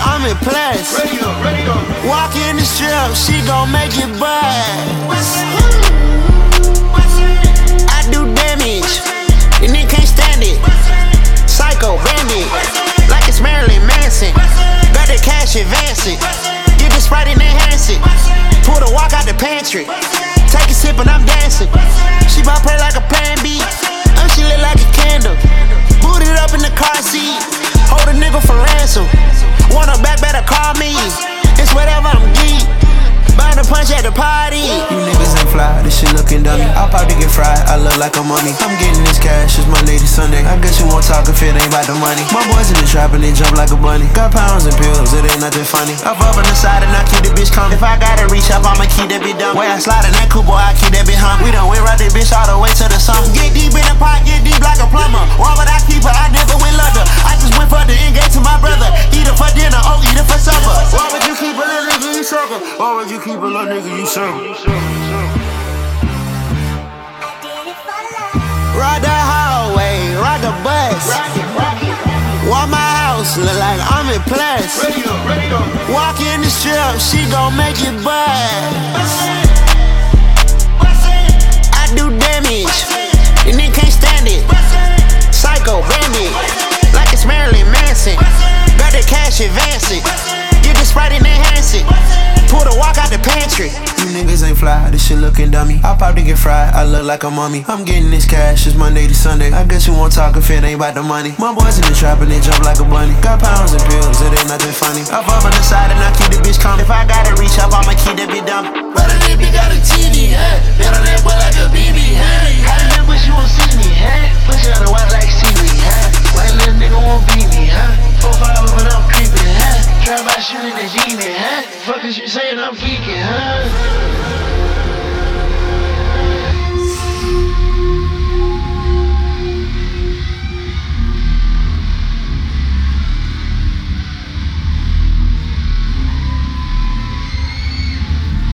I'm impressed. Walk in the strip, she gon' make it buzz. I do damage, and they can't stand it. Psycho bandit, like it's Marilyn Manson. Got the cash, advance it. Get the Sprite and enhance it. Pull the walk out the pantry. Take a sip and I'm dancing. She bout play like a pan B. She lit like a candle. Boot it up in the car seat. Hold a nigga for ransom. Want her back, better call me. It's whatever, I'm geek. Burn a punch at the party. You niggas ain't fly, this shit looking dummy. I'll probably get fried, I look like a mummy. I'm getting this cash, it's Monday to Sunday. I guess you won't talk if it ain't about the money. My boys in the trap and they jump like a bunny. Got pounds and pills, it ain't nothing funny. Up on the side and I keep the bitch coming. If I gotta reach up, I'ma keep that bitch dumb. Way I slide in that coupe, boy, I keep that bitch hum. We done went right that bitch all the way to the sun. Get deep in the pot, get deep like a plumber. Why would I keep her? I never went London. I just went for the engage to my brother. Eat her for dinner, oh, eat her for supper. Why would you keep a little nigga, you sucker? Why would you keep a little nigga, you sucker? Ride the hallway, ride the bus. Why my house look like I'm impressed? Walk in the strip, she gon' make it buzz. I do damage, and they can't stand it. Psycho bandit, like it's Marilyn Manson. Got the cash, advance it. Get the Sprite and enhance it. Pull the walk out the pantry. You niggas ain't fly, this shit looking dummy. I'll probably get fried, I look like a mummy. I'm getting this cash, it's Monday to Sunday. I guess you won't talk if it ain't about the money. My boys in the trap and they jump like a bunny. Got pounds and pills, it ain't nothing funny. Up on the side and I keep the bitch coming. If I gotta reach up, I'ma keep that bitch dumb. But a nigga got a TV, huh? Bet on that boy like a BB, huh? How the nigga wish you won't see me, huh? Push out the watch like Siri, huh? White little nigga won't beat me, huh? 4-5 when I'm creeping, huh? Try by shooting the genie, huh? Fuck is you saying I'm geeking, huh?